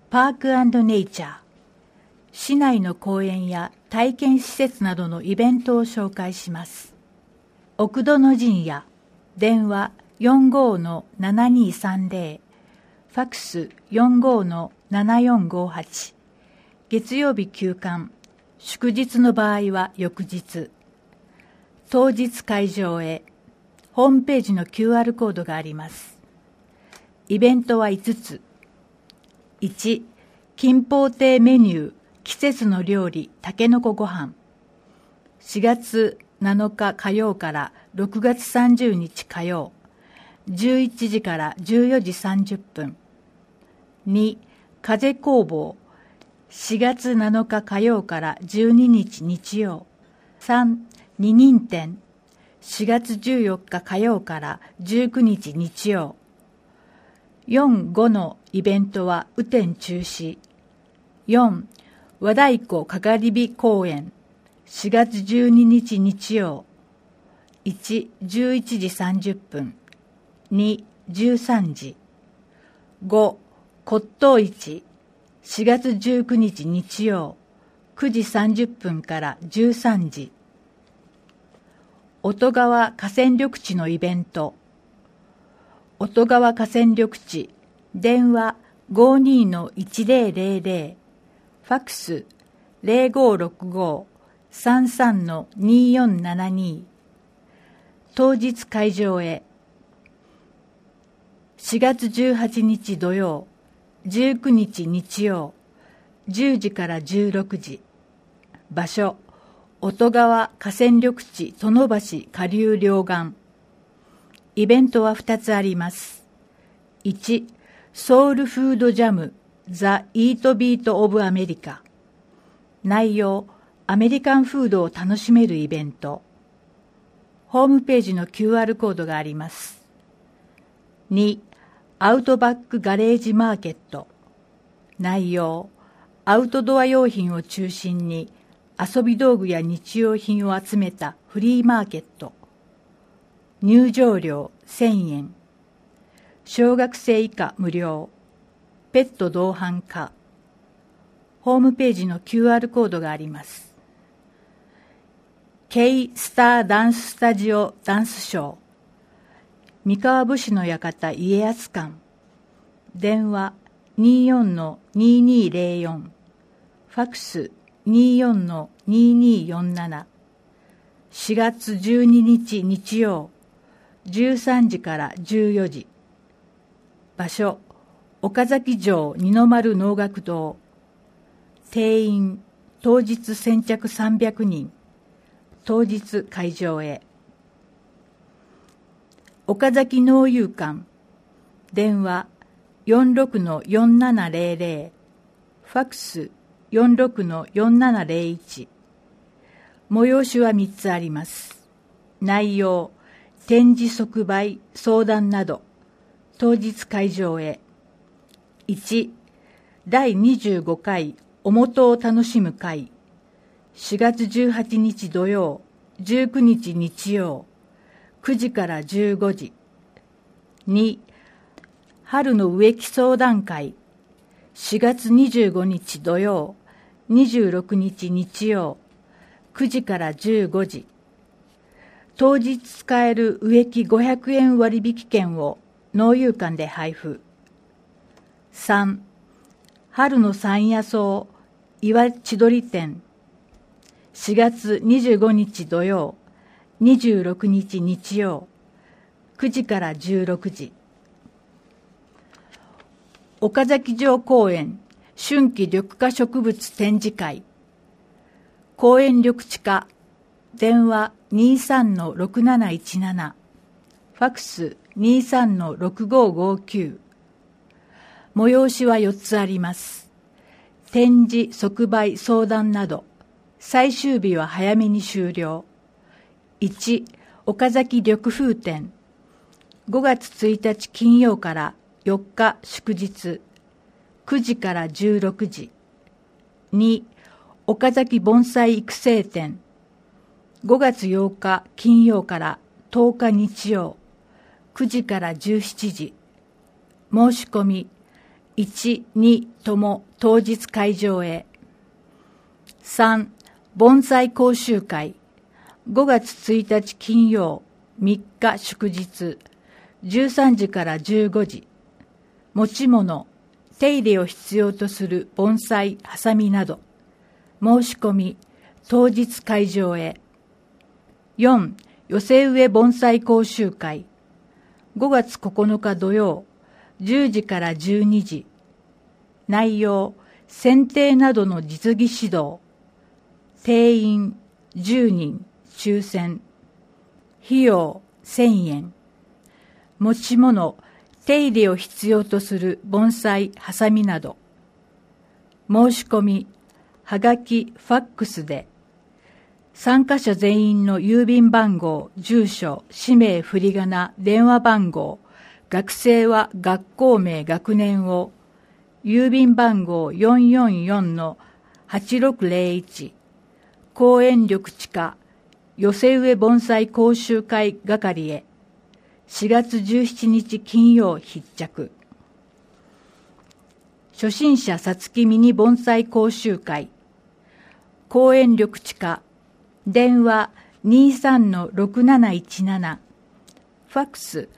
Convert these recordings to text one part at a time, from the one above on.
パーク&ネイチャー。市内の公園や体験施設などのイベントを紹介します。奥殿陣屋、電話 45-7230、ファックス 45-7458、月曜日休館、祝日の場合は翌日。当日会場へ、ホームページの QR コードがあります。イベントは5つ。1、金宝亭メニュー、季節の料理、たけのこご飯。4月7日火曜から6月30日火曜、11時から14時30分。2、風工房、4月7日火曜から12日日曜。3、二人展、4月14日火曜から19日日曜。4、5のイベントは雨天中止。4、和太鼓かがり火公演、4月12日日曜。1、11時30分。2、13時。5、骨董市、4月19日日曜、9時30分から13時。音川河川緑地のイベント。音川河川緑地、電話 52-1000、ファックス 0565-33-2472。当日会場へ。4月18日土曜、19日日曜、10時から16時。場所、音川河川緑地殿橋下流両岸。イベントは2つあります。1、ソウルフードジャム、ザ・イートビート・オブ・アメリカ。内容、アメリカンフードを楽しめるイベント。ホームページの QR コードがあります。2、アウトバックガレージマーケット。内容、アウトドア用品を中心に遊び道具や日用品を集めたフリーマーケット。入場料1000円。小学生以下無料。ペット同伴可。ホームページの QR コードがあります。K スターダンススタジオダンスショー。三河武士の館家康館。電話 24-2204。ファックス 24-2247。4月12日日曜、13時から14時。場所、岡崎城二の丸能楽堂。定員、当日先着300人。当日会場へ。岡崎農友館。電話 46-4700。ファックス 46-4701。催しは3つあります。内容、展示即売、相談など。当日会場へ。1、第25回おもとを楽しむ会。4月18日土曜、19日日曜、9時から15時。2、春の植木相談会。4月25日土曜、26日日曜、9時から15時。当日使える植木500円割引券を農友館で配布。3、春の山野草岩千鳥展。4月25日土曜、26日日曜、9時から16時。岡崎城公園春季緑化植物展示会。公園緑地課。電話 23-6717。ファックス 23-6559。催しは4つあります。展示、即売、相談など。最終日は早めに終了。1、岡崎緑風展。5月1日金曜から4日祝日。9時から16時。2、岡崎盆栽育成展。5月8日金曜から10日日曜。9時から17時。申し込み 1、2とも当日会場へ。3、盆栽講習会。5月1日金曜、3日祝日、13時から15時。持ち物、手入れを必要とする盆栽、ハサミなど。申し込み、当日会場へ。4、寄せ植え盆栽講習会。5月9日土曜、10時から12時。内容、剪定などの実技指導。定員10人、抽選。費用1000円。持ち物、手入れを必要とする盆栽、ハサミなど。申し込み、はがき、ファックスで。参加者全員の郵便番号、住所、氏名、振り仮名、電話番号、学生は学校名、学年を、郵便番号 444-8601、公園緑地課、寄せ植え盆栽講習会係へ、4月17日金曜必着。初心者さつきミニ盆栽講習会、公園緑地課、電話 23-6717、ファックス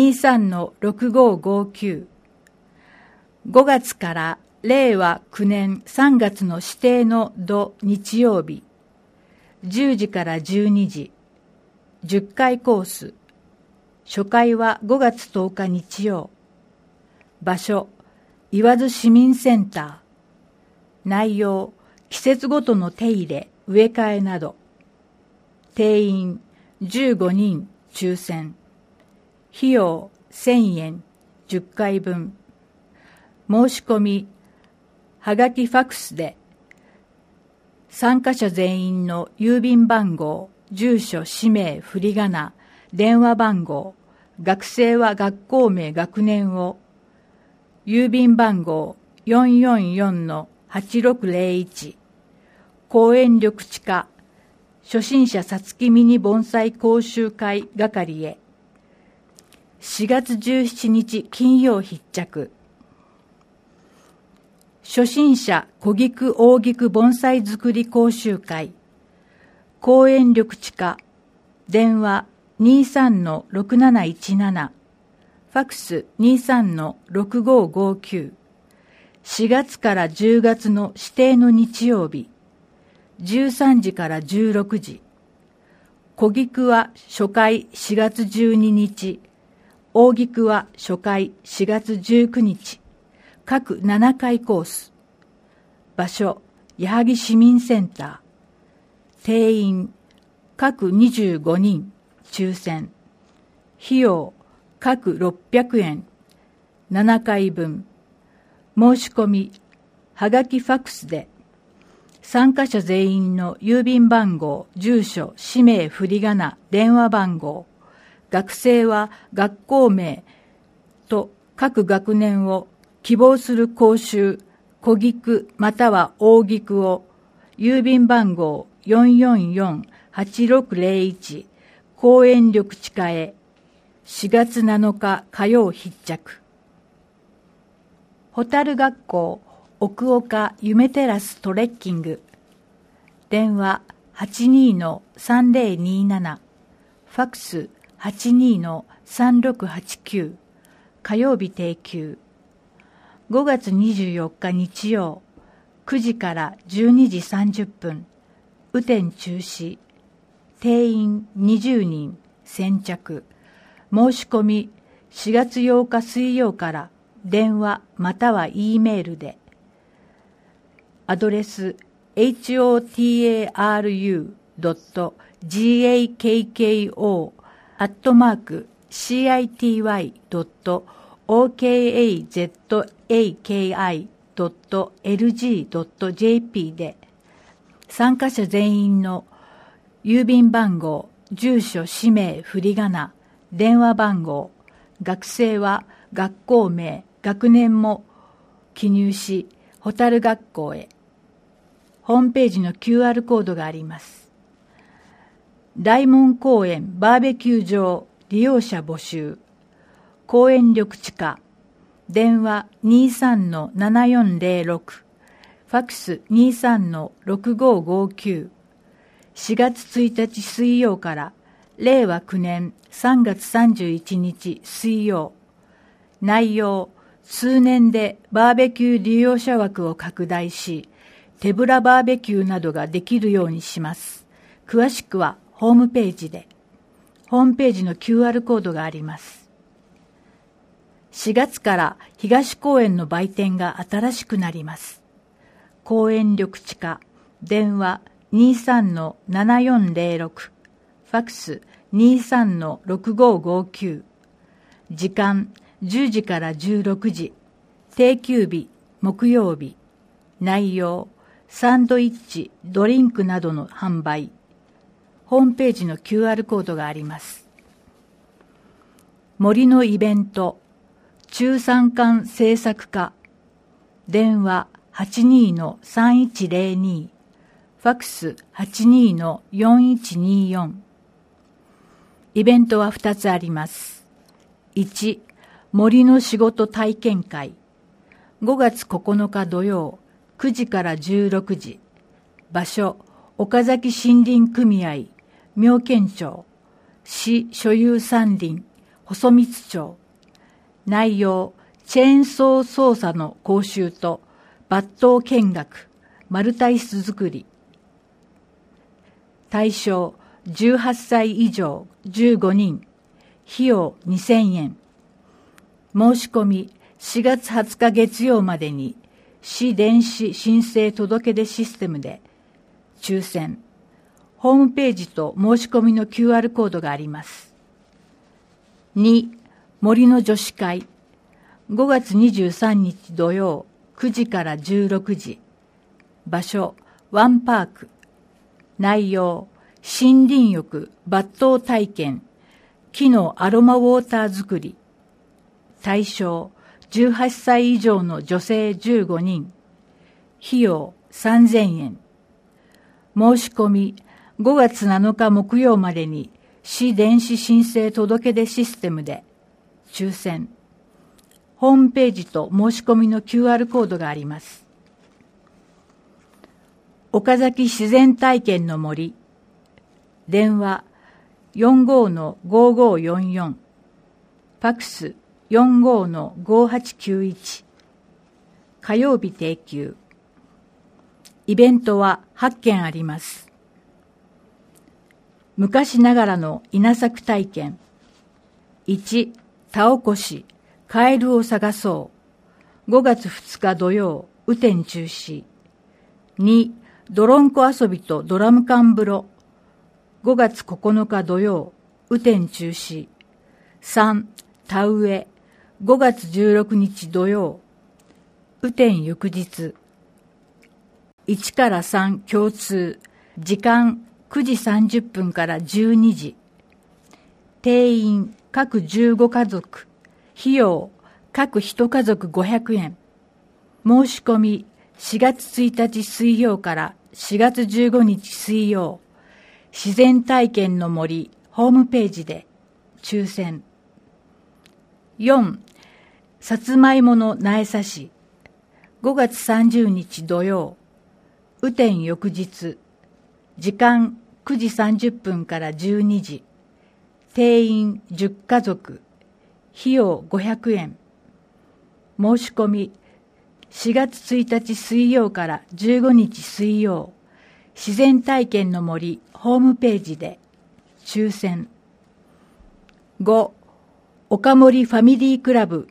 23-6559。5月から令和9年3月の指定の土日曜日、10時から12時、10回コース。初回は5月10日日曜。場所、岩津市民センター。内容、季節ごとの手入れ、植え替えなど。定員15人抽選。費用1000円、10回分。申し込み、はがきファックスで。参加者全員の郵便番号、住所、氏名、振り仮名、電話番号、学生は学校名、学年を、郵便番号 444-8601、公園緑地課、初心者さつきミニ盆栽講習会係へ、4月17日金曜必着。初心者小菊大菊盆栽作り講習会、公園緑地課、電話 23-6717、ファックス 23-6559。4月から10月の指定の日曜日、13時から16時。小菊は初回4月12日、大菊は初回4月19日。各7回コース。場所、矢作市民センター。定員、各25人、抽選。費用、各600円。7回分。申し込み、はがきファックスで。参加者全員の郵便番号、住所、氏名、振り仮名、電話番号。学生は学校名と各学年を希望する講習、小菊または大菊を、郵便番号 444-8601、公園緑地課へ、4月7日火曜必着。ホタル学校奥岡夢テラストレッキング。電話 82-3027、ファックス 82-3689、火曜日定休。5月24日日曜、9時から12時30分、雨天中止。定員20人、先着。申し込み、4月8日水曜から電話または E メールで。アドレス、hotaru.gakko@okazaki.lg.jp で、参加者全員の郵便番号、住所、氏名、振り仮名、電話番号、学生は学校名、学年も記入し、ホタル学校へ。ホームページの QR コードがあります。大門公園バーベキュー場利用者募集。公園緑地課。 電話 23-7406、ファックス 23-6559、4月1日水曜から令和9年3月31日水曜。内容、数年でバーベキュー利用者枠を拡大し、手ぶらバーベキューなどができるようにします。詳しくはホームページで。ホームページの QR コードがあります。4月から東公園の売店が新しくなります。公園緑地課、電話 23-7406、ファックス 23-6559、時間10時から16時、定休日、木曜日、内容、サンドイッチ、ドリンクなどの販売。ホームページの QR コードがあります。森のイベント、中山間製作課、電話 82-3102、ファックス 82-4124。イベントは2つあります。1、森の仕事体験会。5月9日土曜、9時から16時。場所、岡崎森林組合、妙見町。市所有山林、細光町。内容、チェーンソー操作の講習と、抜刀見学、丸太椅子作り。対象、18歳以上15人。費用2000円。申し込み4月20日月曜までに市電子申請届出システムで抽選。ホームページと申し込みの QR コードがあります。2、森の女子会。5月23日土曜9時から16時。場所、ワンパーク。内容、森林浴、抜刀体験、木のアロマウォーター作り。対象、18歳以上の女性15人。費用3000円。申し込み、5月7日木曜までに市電子申請届出システムで抽選。ホームページと申し込みの QR コードがあります。岡崎自然体験の森。電話 45-5544。ファックス 45-5891。火曜日定休。イベントは8件あります。昔ながらの稲作体験。1、田起こし、カエルを探そう。5月2日土曜、雨天中止。2、泥んこ遊びとドラム缶風呂。5月9日土曜、雨天中止。3、田植え。5月16日土曜、雨天翌日。1から3共通。時間9時30分から12時。定員各15家族。費用各1家族500円。申し込み4月1日水曜から4月15日水曜。自然体験の森ホームページで抽選。4、さつまいもの苗差し。5月30日土曜。雨天翌日。時間9時30分から12時。定員10家族。費用500円。申し込み4月1日水曜から15日水曜。自然体験の森ホームページで抽選。5、岡森ファミリークラブ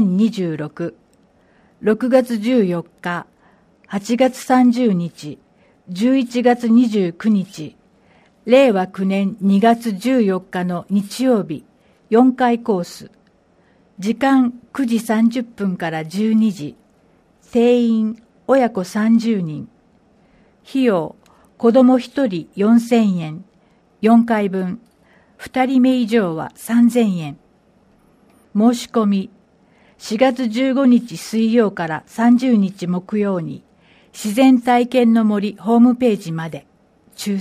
2026。6月14日、8月30日、11月29日、令和9年2月14日の日曜日、4回コース。時間9時30分から12時。定員親子30人。費用子供1人4000円。4回分。2人目以上は3000円。申し込み4月15日水曜から30日木曜に自然体験の森ホームページまで抽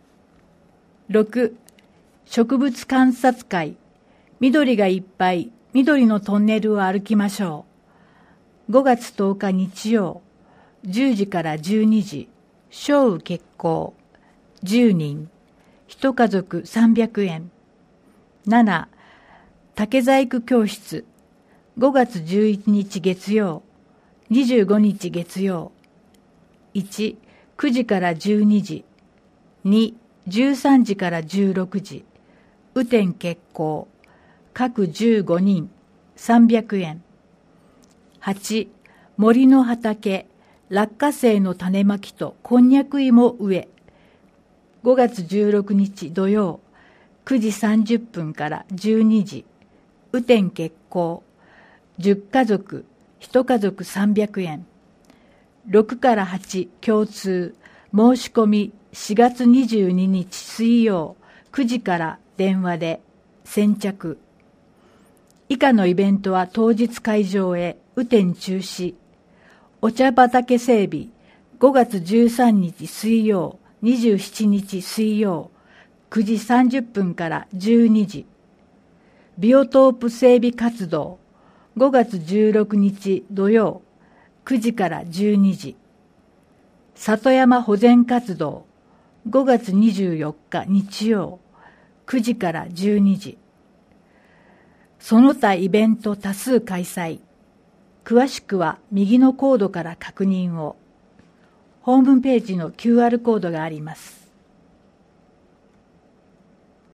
選。6、植物観察会緑がいっぱい緑のトンネルを歩きましょう。5月10日日曜、10時から12時、小雨決行、10人、1家族300円。7、竹細工教室、5月11日月曜、25日月曜。1、9時から12時。2、13時から16時。雨天決行。各15人、300円。8、森の畑、落花生の種まきとこんにゃく芋植え。5月16日土曜、9時30分から12時。雨天決行。10家族、1家族300円。6から8共通。申し込み4月22日水曜9時から電話で先着。以下のイベントは当日会場へ雨天中止。お茶畑整備5月13日水曜27日水曜9時30分から12時。ビオトープ整備活動5月16日土曜9時から12時。里山保全活動5月24日日曜9時から12時。その他イベント多数開催。詳しくは右のコードから確認を。ホームページの QR コードがあります。